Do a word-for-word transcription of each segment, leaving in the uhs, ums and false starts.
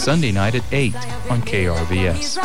Sunday night at eight on K R V S.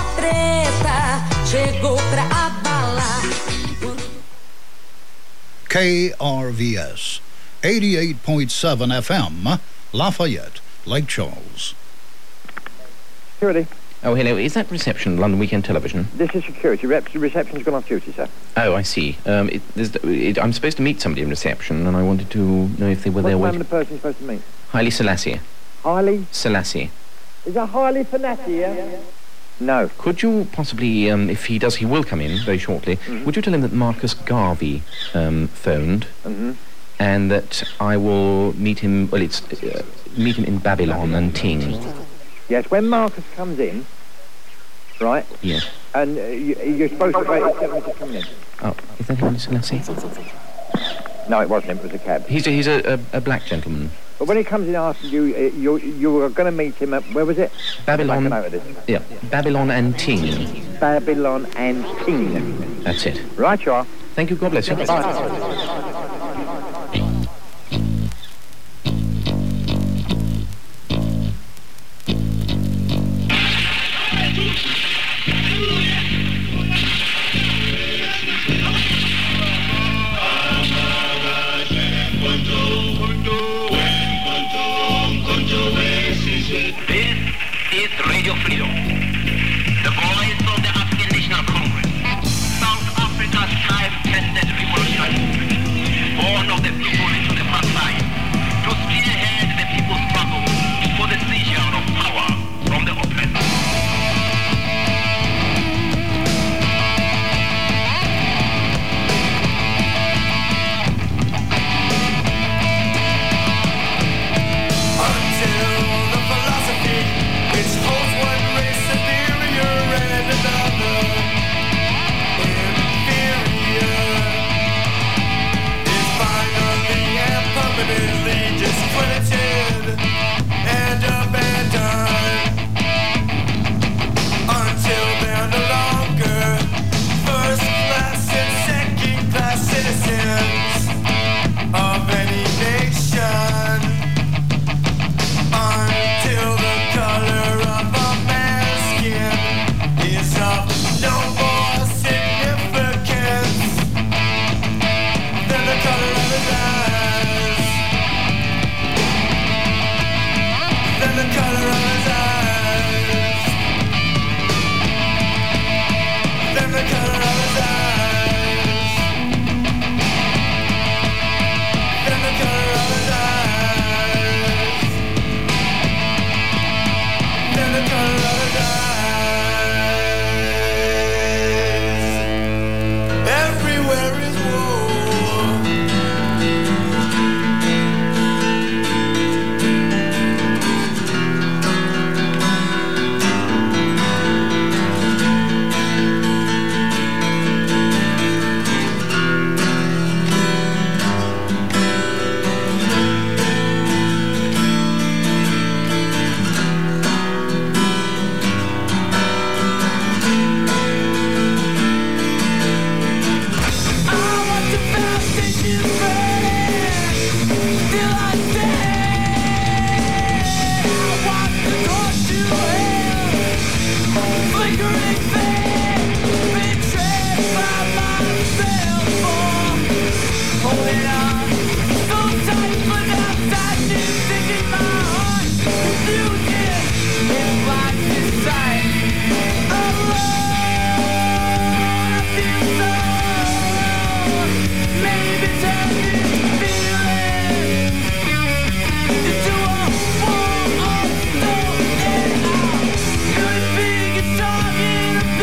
K R V S, eighty-eight point seven F M, Lafayette, Lake Charles. Security. Oh, hello. Is that reception, London Weekend Television? This is security. Rep- reception's gone off duty, sir. Oh, I see. Um, it, it, I'm supposed to meet somebody in reception, and I wanted to know if they were What's there. What's the name of the person you're supposed to meet? Haile Selassie. Haile? Selassie. Is that Haile Selassie, yeah? No. Could you possibly, um, if he does, he will come in very shortly, mm-hmm. would you tell him that Marcus Garvey um, phoned, mm-hmm. and that I will meet him, well, it's, uh, meet him in Babylon and Ting. Yes, when Marcus comes in, right? Yes. And uh, you, you're supposed to wait seven minutes coming in. Oh, is that Haile Selassie? No, it wasn't him, it was a cab. He's a, he's a, a, a black gentleman. But when he comes in after you, uh, you you are going to meet him at, where was it? Babylon. Yeah, Babylon and Ting. Babylon and Ting. That's it. Right, you are. Thank you, God bless you. Bye. This is Radio Freedom, the voice of the African National Congress, South Africa's time-tested revolutionary movement, born of the people into the front line, to spearhead the people's struggle for the seizure of power from the oppressor. Could be a dog in a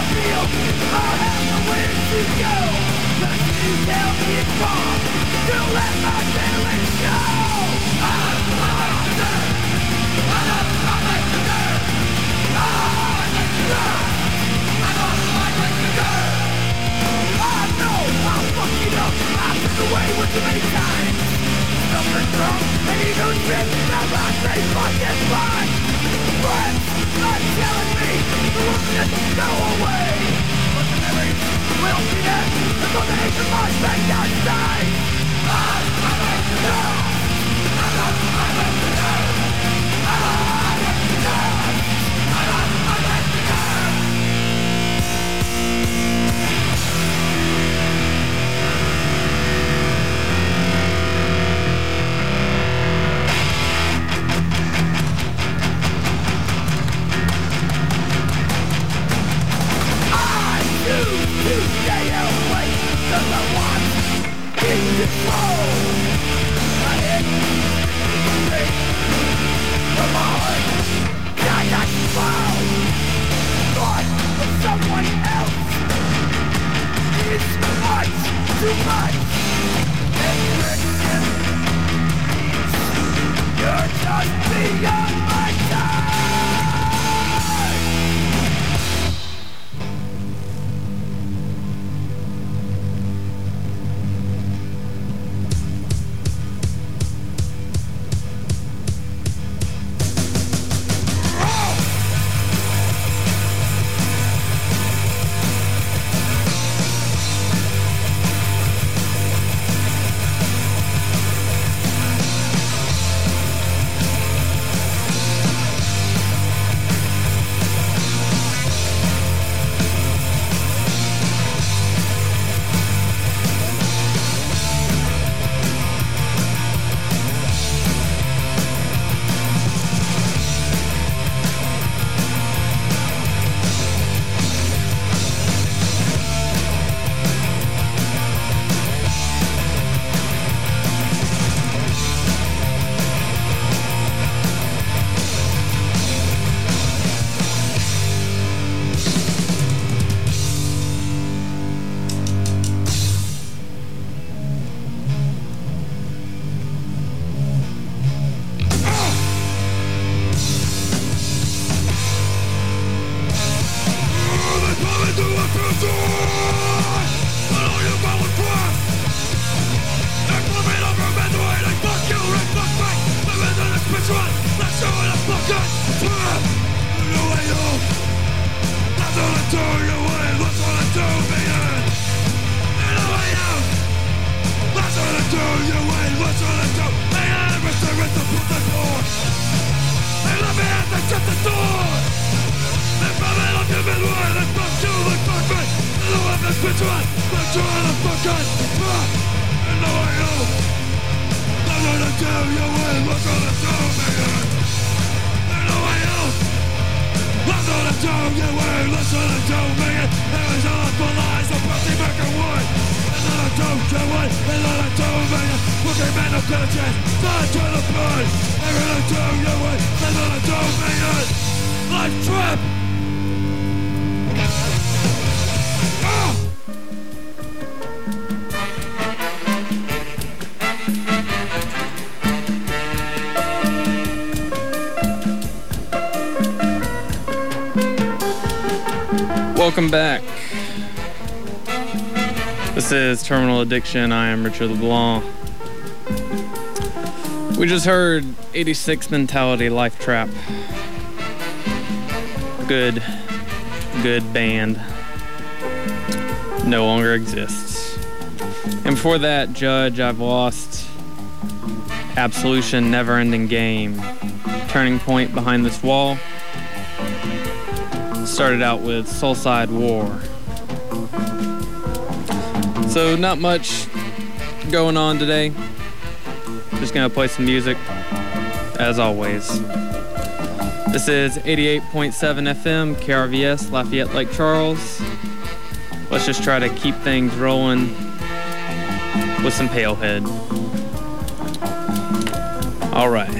Welcome back. This is Terminal Addiction. I am Richard LeBlanc. We just heard eighty-six Mentality, Life Trap. Good, good band. No longer exists. And before that, Judge, I've Lost, Absolution, Never Ending Game, Turning Point, Behind This Wall. Started out with Soulside War. So not much going on today. Just gonna play some music, as always. This is eighty-eight point seven F M, K R V S, Lafayette, Lake Charles. Let's just try to keep things rolling with some Palehead. All right.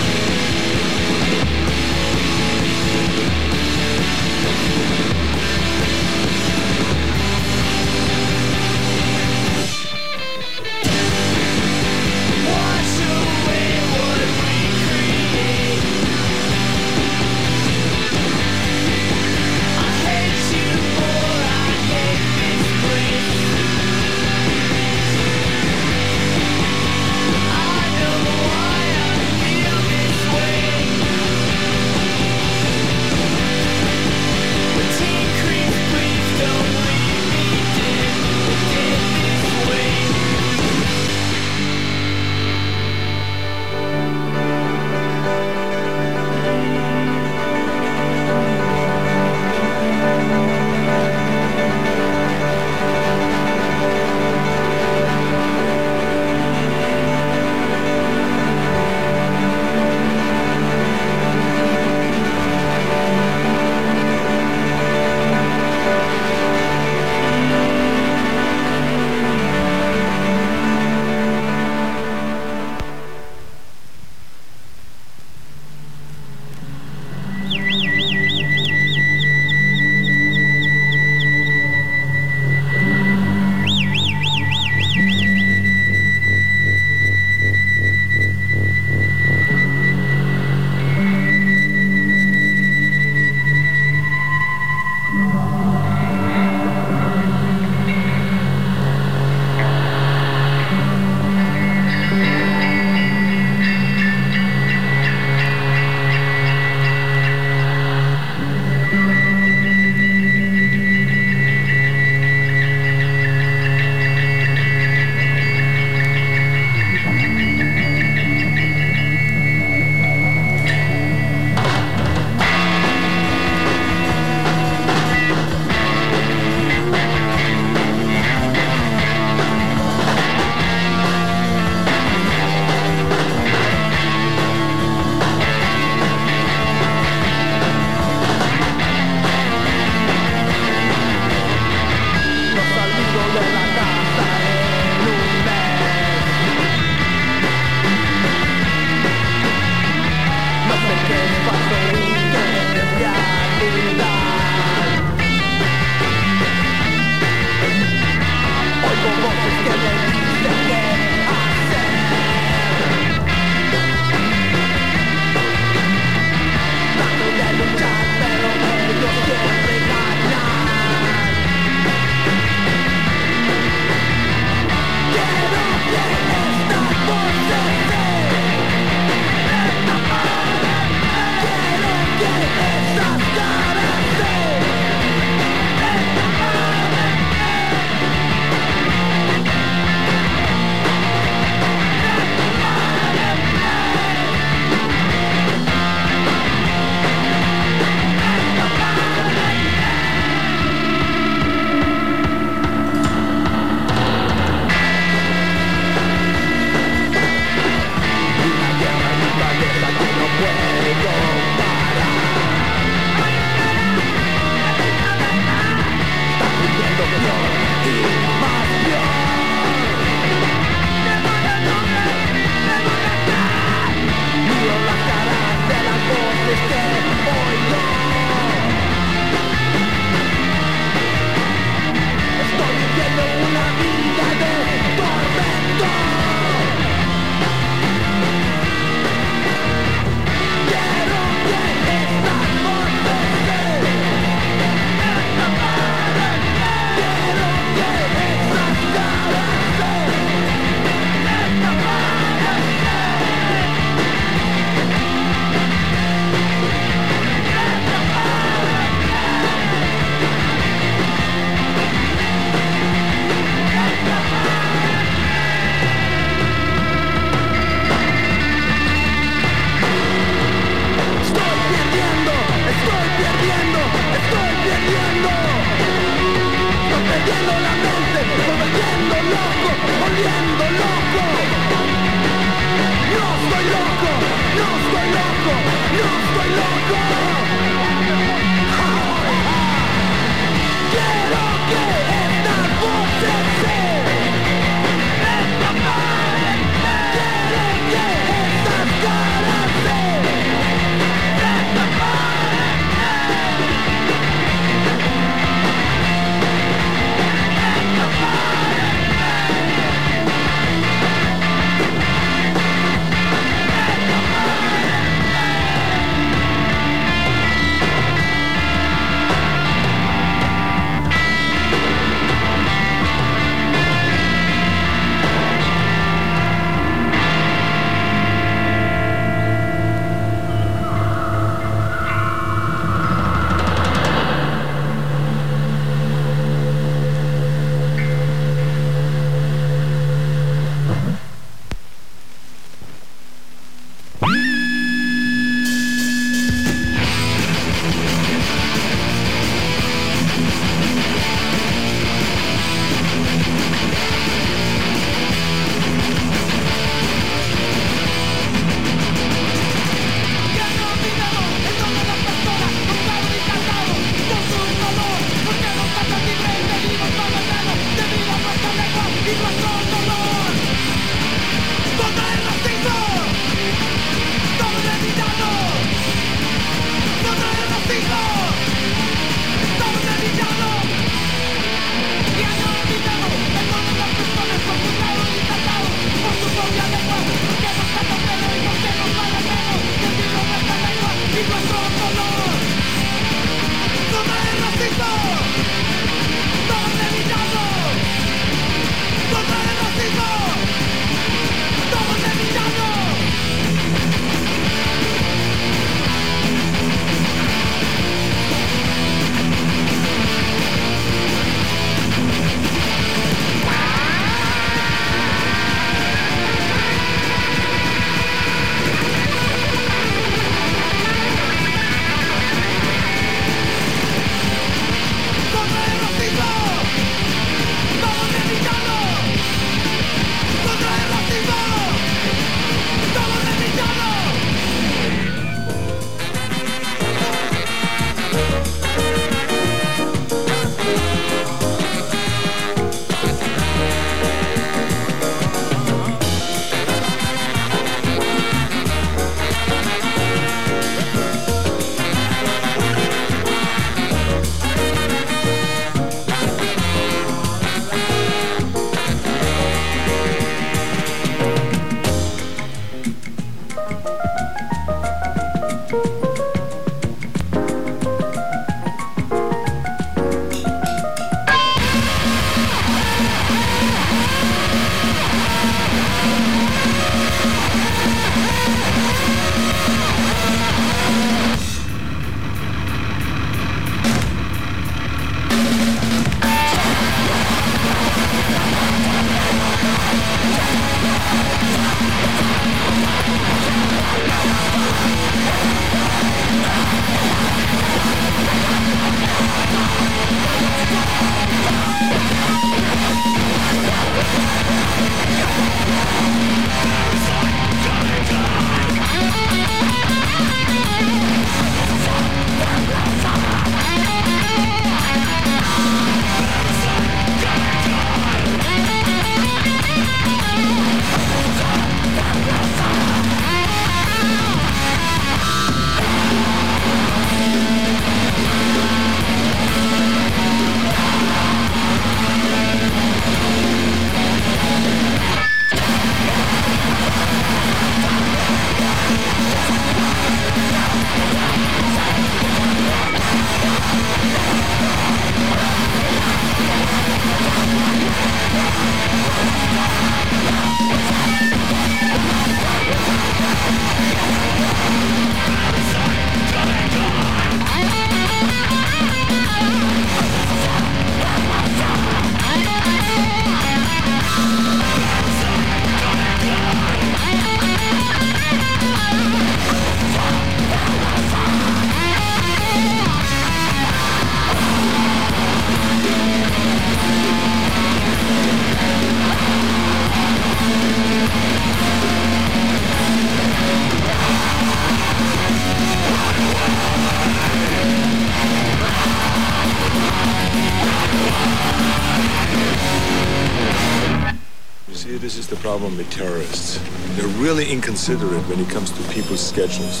problem with terrorists. They're really inconsiderate when it comes to people's schedules.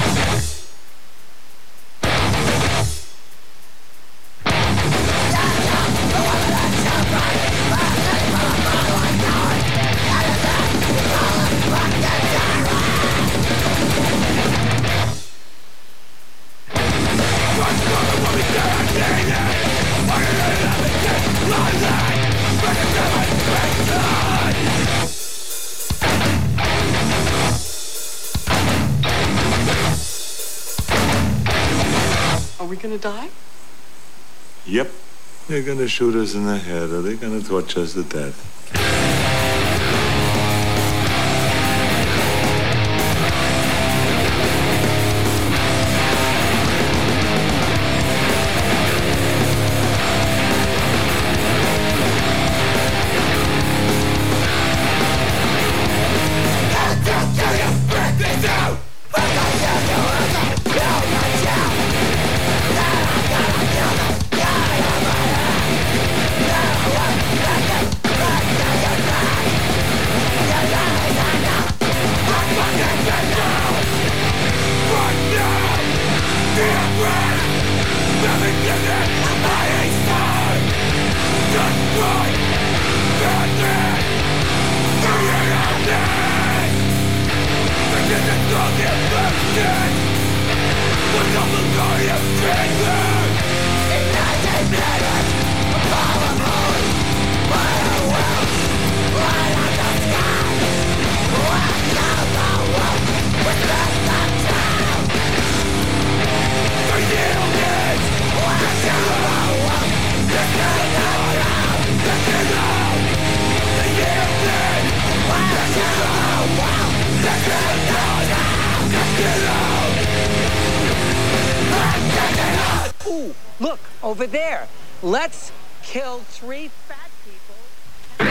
Are we gonna die? Yep. They're gonna shoot us in the head, or they're gonna torture us to death. Ooh, look, over there. Let's kill three fat people.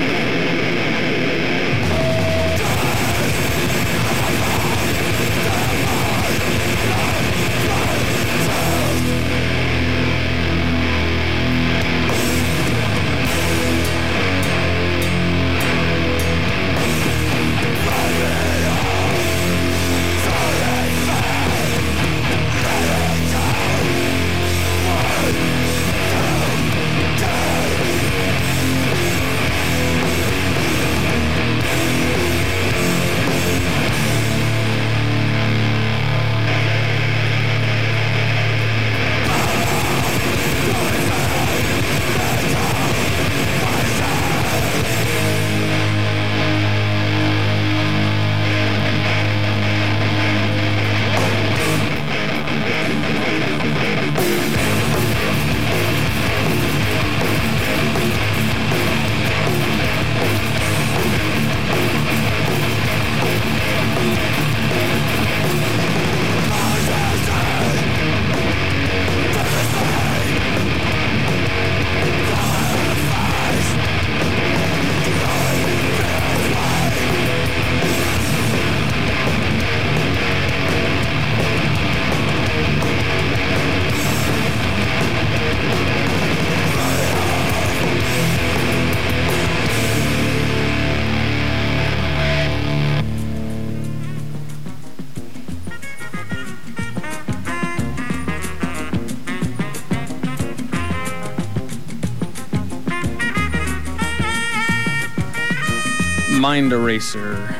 Mind Eraser.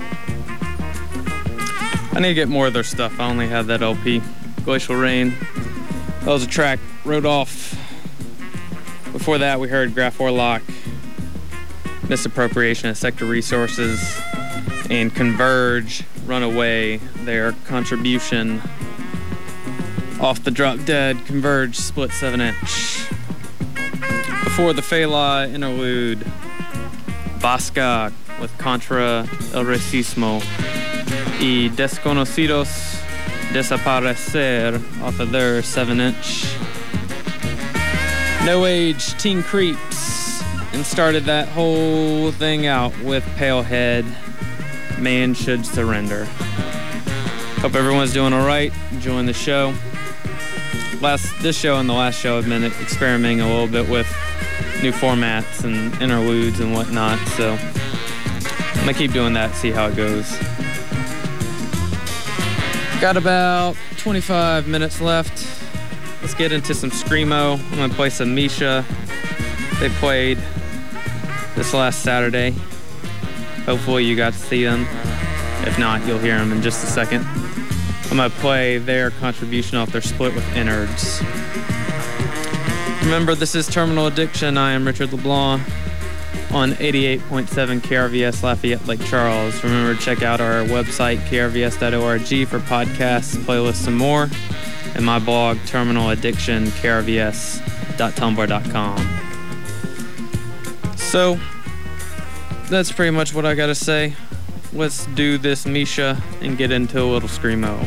I need to get more of their stuff. I only have that L P. Glacial Rain. That was a track. Rode Off. Before that, we heard Graf Orlock, Misappropriation of Sector Resources, and Converge, Runaway, their contribution off the Drop Dead Converge split seven inch. Before the Fela interlude, Vasca with Contra el Racismo y Desconocidos Desaparecer off of their seven inch. No Age, Teen Creeps, and started that whole thing out with Palehead, Man Should Surrender. Hope everyone's doing all right, enjoying the show. Last this show and the last show I've been experimenting a little bit with new formats and interludes and whatnot, so I'm gonna keep doing that, see how it goes. Got about twenty-five minutes left. Let's get into some Screamo. I'm gonna play some Misha. They played this last Saturday. Hopefully you got to see them. If not, you'll hear them in just a second. I'm gonna play their contribution off their split with Innards. Remember, this is Terminal Addiction. I am Richard LeBlanc on eighty-eight point seven K R V S Lafayette Lake Charles. Remember to check out our website, K R V S dot org, for podcasts, playlists, and more. And my blog, Terminal Addiction, K R V S dot tumblr dot com. So, that's pretty much what I gotta say. Let's do this Misha and get into a little Screamo.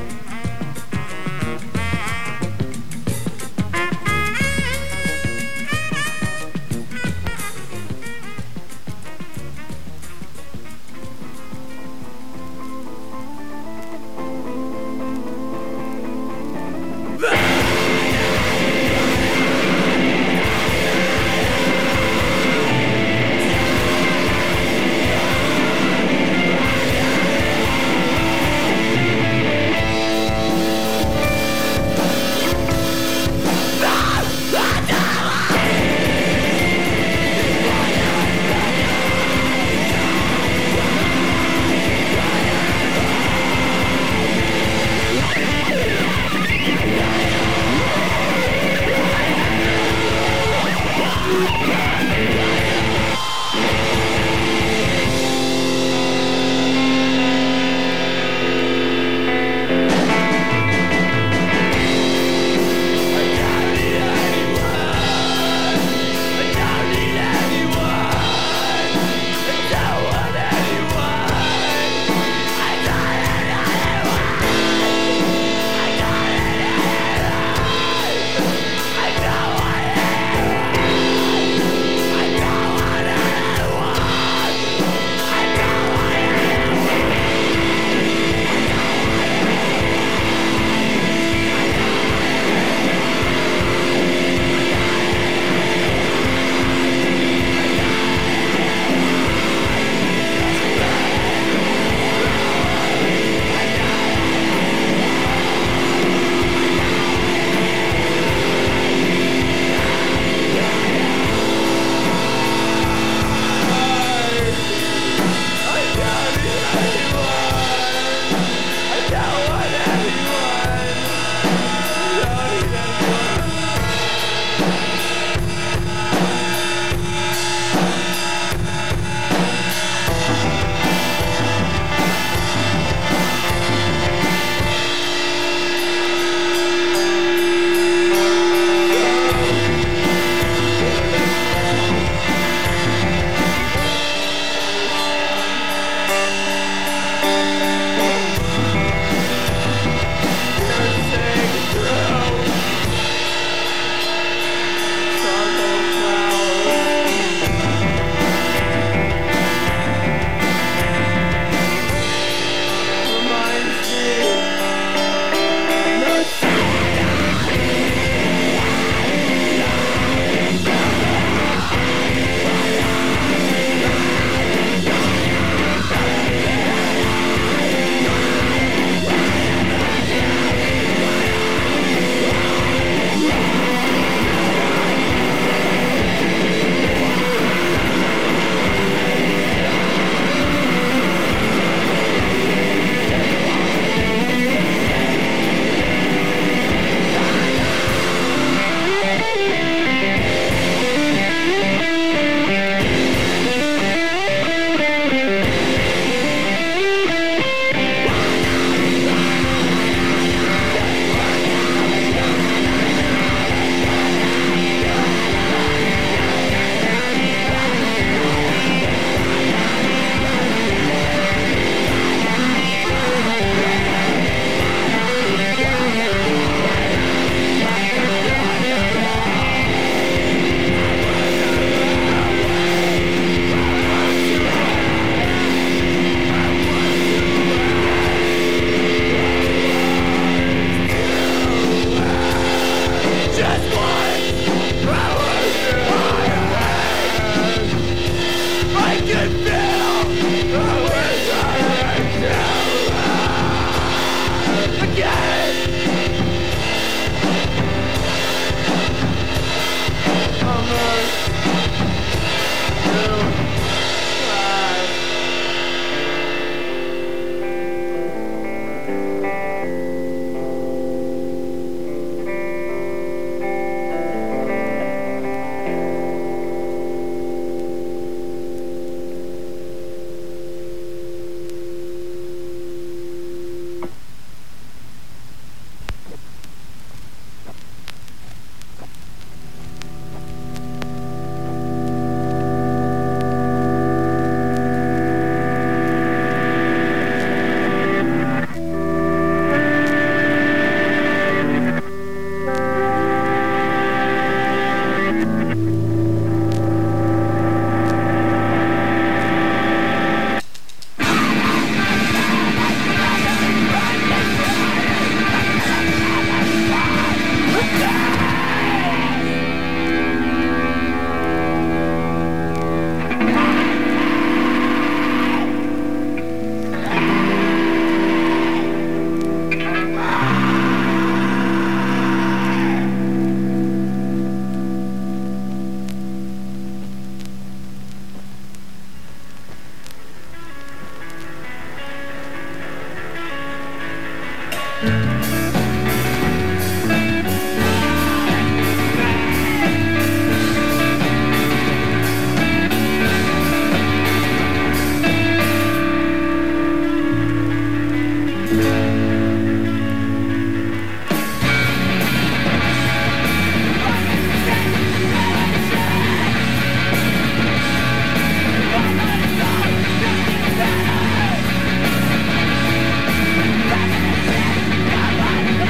Back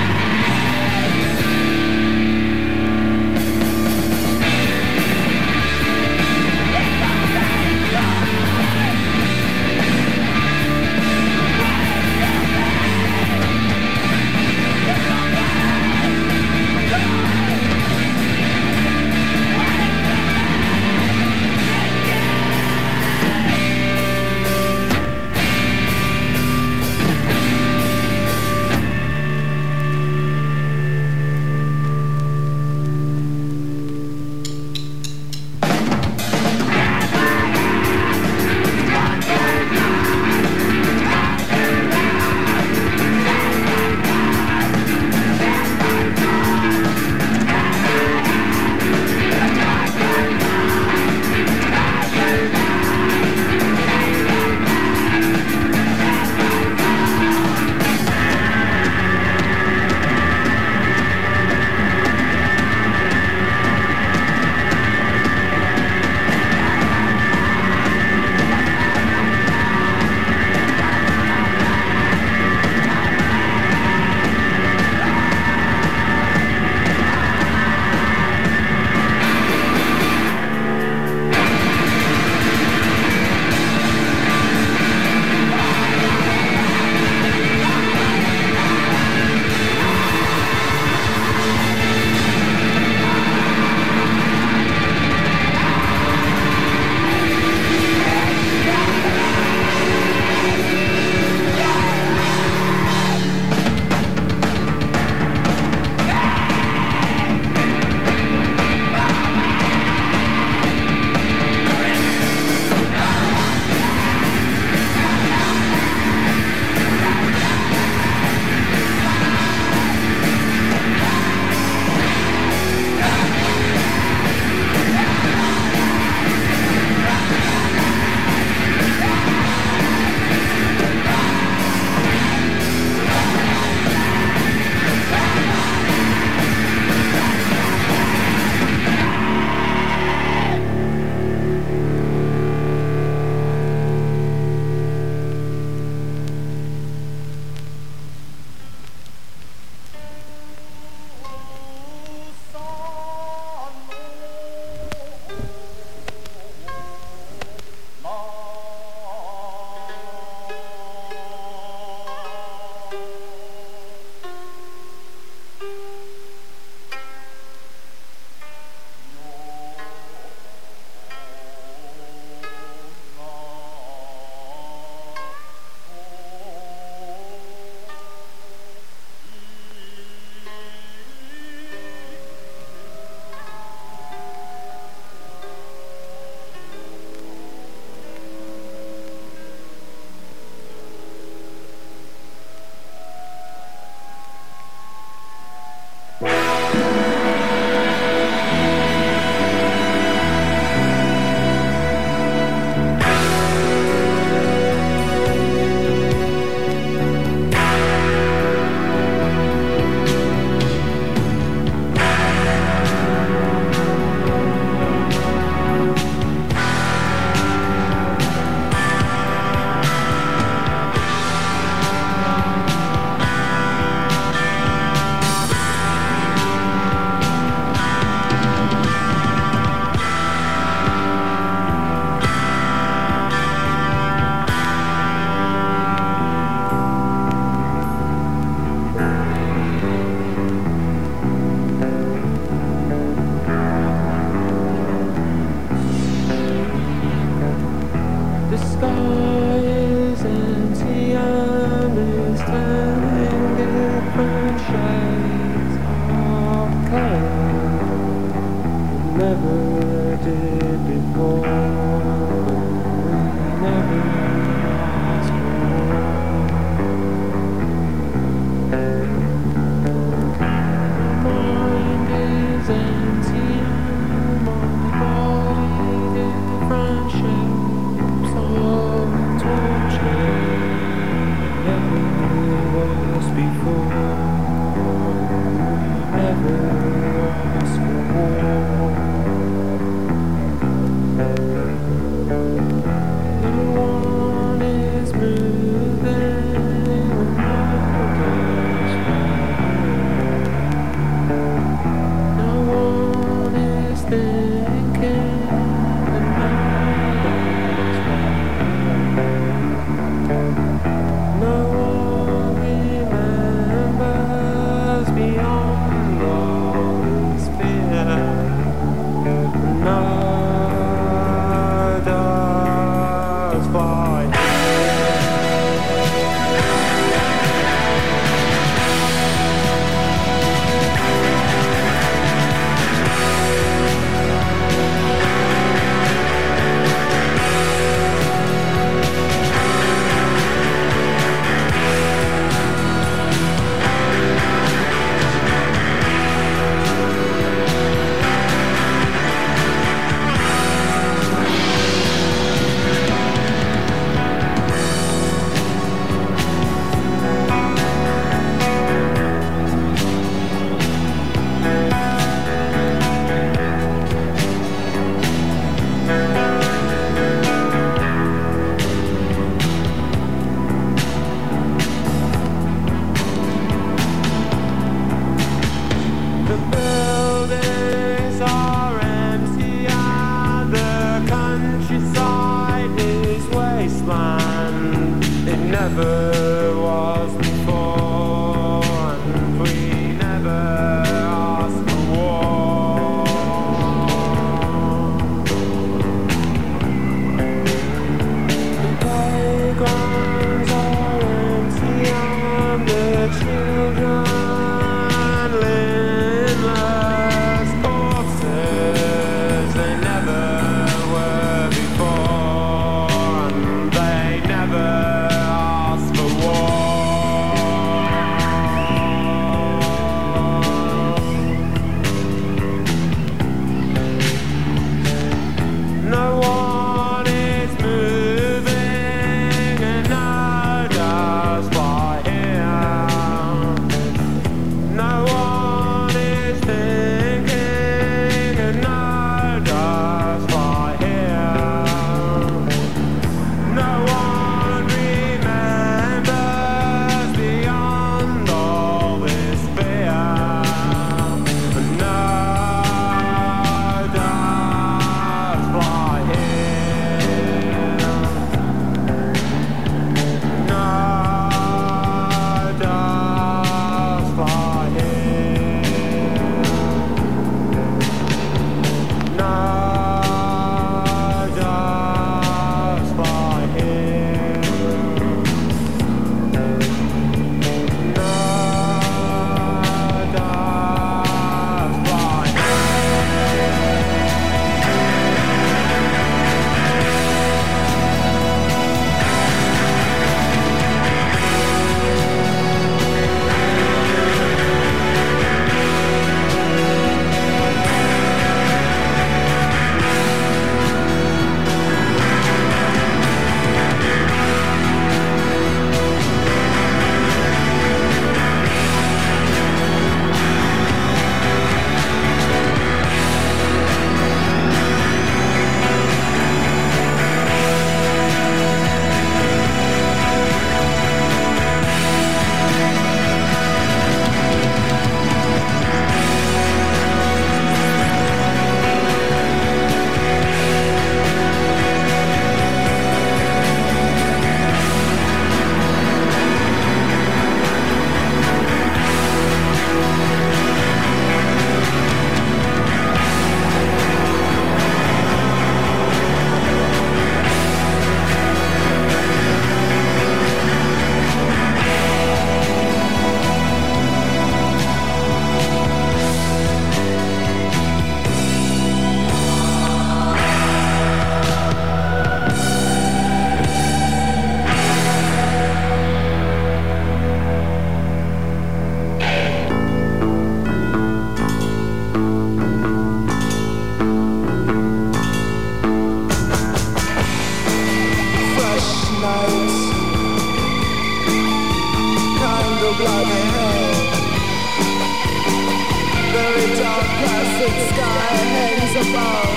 placid sky hangs above.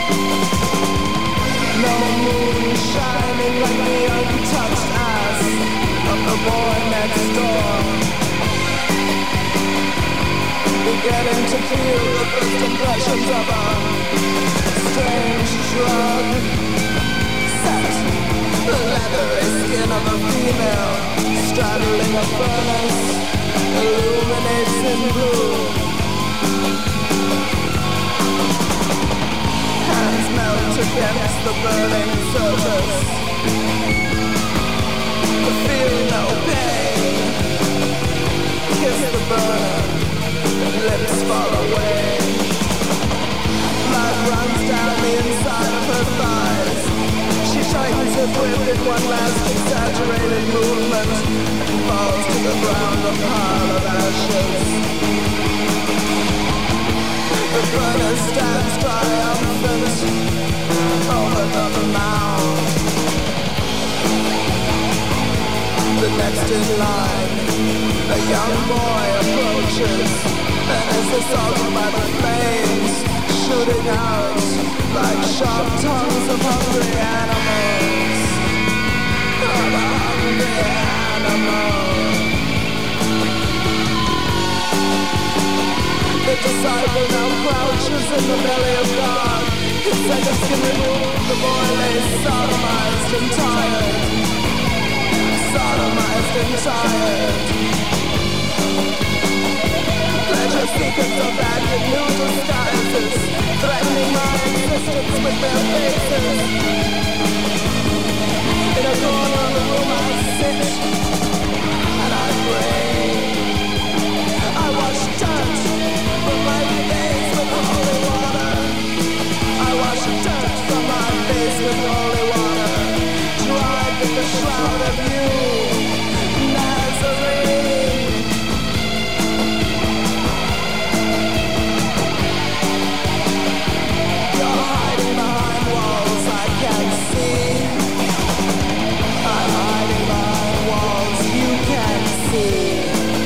No moon shining like the untouched ass of the boy next door. Beginning to feel the first impressions of a strange drug. Set the leathery skin of a female straddling a furnace illuminates in blue. Hands melt against the burning surface. Feel no pain. Kiss the burner, lips fall away. Blood runs down the inside of her thighs. She tightens her grip in one last exaggerated movement and falls to the ground a pile of ashes. The burner stands triumphant over the mound. The next in line, a young boy approaches and is assaulted by the flames, shooting out like sharp tongues of hungry animals. Of a hungry animal. The disciple now crouches in the belly of God. His second skin removed, the boy lays sodomized and tired. Sodomized and tired. Pleasure seekers are back in new disguises, threatening my existence with their faces. In a corner of the room I sit, and I pray. I wash dirt from my face with holy water. I wash dirt from my face with holy water. Dried with the shroud of you, Nazarene. You're hiding behind walls I can't see. I'm hiding behind walls you can't see.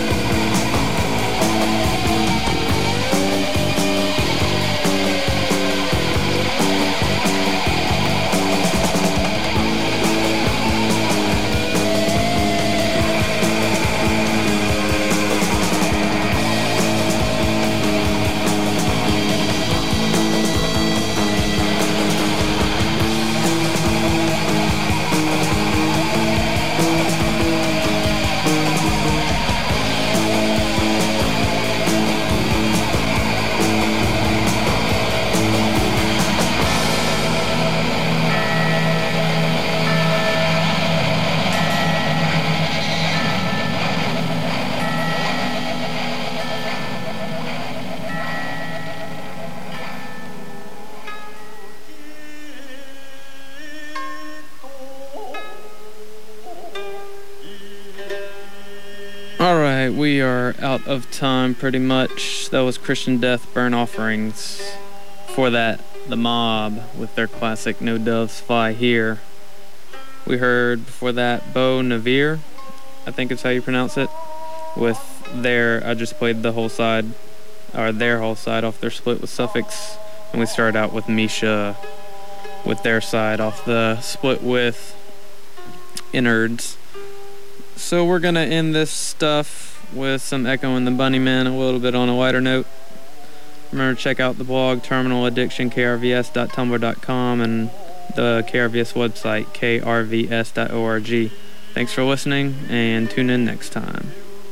Alright, we are out of time pretty much. That was Christian Death, Burn Offerings. For that, The Mob with their classic No Doves Fly Here. We heard before that Bo Navir, I think is how you pronounce it, with their, I just played the whole side, or their whole side off their split with Suffix. And we started out with Misha with their side off the split with Innards. So we're going to end this stuff with some Echo and the Bunnymen, a little bit on a lighter note. Remember to check out the blog, Terminal Addiction, K R V S dot tumblr dot com, and the K R V S website, K R V S dot org. Thanks for listening, and tune in next time.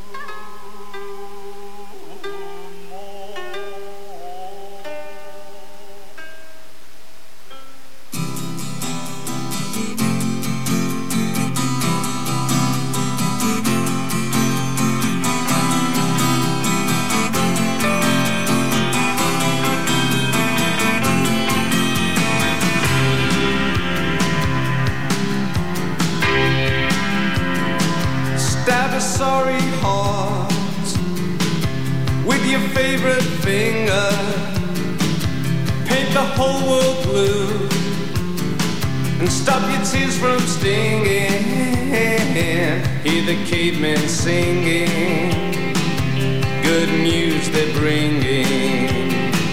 Sorry heart with your favorite finger, paint the whole world blue and stop your tears from stinging. Hear the cavemen singing, good news they're bringing.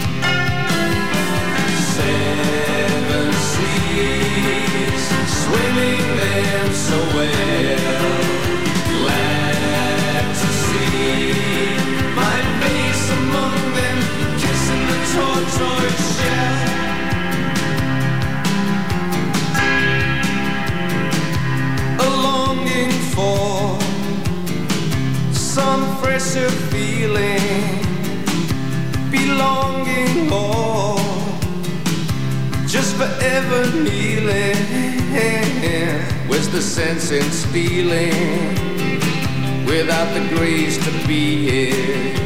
fresher feeling, belonging more, just forever kneeling. Where's the sense in stealing without the grace to be here?